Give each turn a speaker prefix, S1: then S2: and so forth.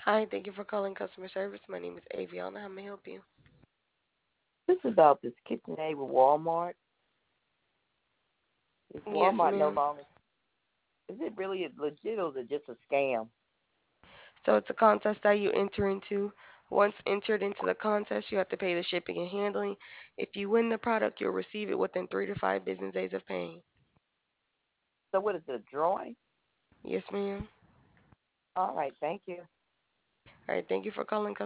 S1: Hi, thank you for calling customer service. My name is Aviana. How may I help you?
S2: This is about this KitchenAid with Walmart. Is
S1: Yes,
S2: Walmart no
S1: ma'am.
S2: longer? Is it really legit or is it just a scam?
S1: So it's a contest that you enter into. Once entered into the contest, you have to pay the shipping and handling. If you win the product, you'll receive it within 3 to 5 business days of paying.
S2: So what is it, a drawing?
S1: Yes, ma'am.
S2: All right, thank you.
S1: All right, thank you for calling